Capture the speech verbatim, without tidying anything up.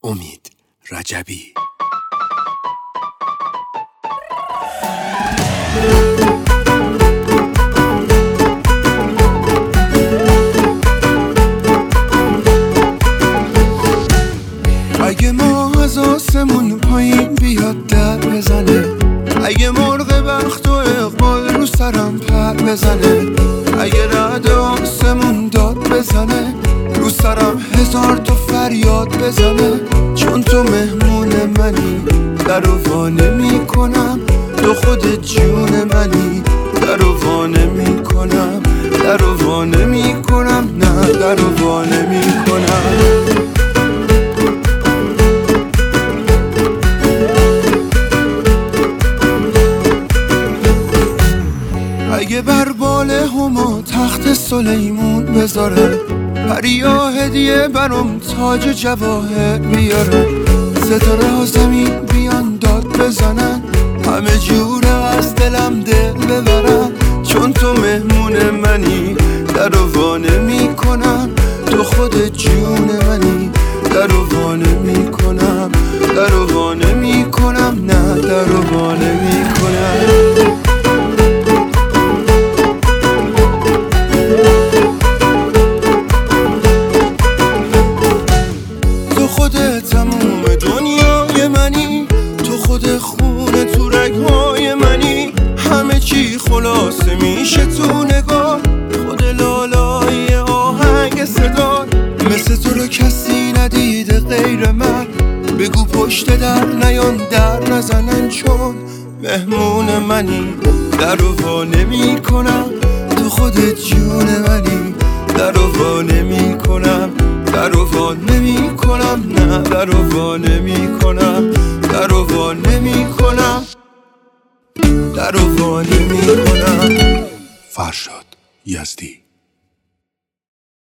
امید رجبی. اگه ما از آسمون پایین بیاد در بزنه، اگه مرغ بخت و اقبال رو سرم پر بزنه، اگه رعد آسمون داد بزنه، رو سرم هزار تا فریاد بزنه، چون تو مهمون منی درو وا نمی‌کنم، تو خودت جون منی درو وا نمی‌کنم، درو وا نمی‌کنم، نه درو وا نمی‌کنم. اگه بر بال هما تخت سلیمون بذاره، پریا هدیه برام تاج جواهر بیاره، ستاره ها زمین بیان داد بزنن، همه جوره از دلم دل ببرن، چون تو مهمون منی درو وا نمی‌کنم، تو خودت جون منی درو وا نمی‌کنم، درو وا نمی‌کنم، نه درو وا نمی‌کنم. تموم دنیای منی، تو خود خونه تو رگهای منی، همه چی خلاصه میشه تو نگاه، خود لالای آهنگ صدا، مثل تو رو کسی ندیده غیر من، بگو پشت در نیان در نزنن، چون مهمون منی درو وا نمی‌کنم، تو خودت جون منی درو وا نمی‌کنم، درو وا نمی‌کنم، نه درو وا نمی‌کنم، درو وا نمی‌کنم، درو وا نمی‌کنم. فرشاد یزدی.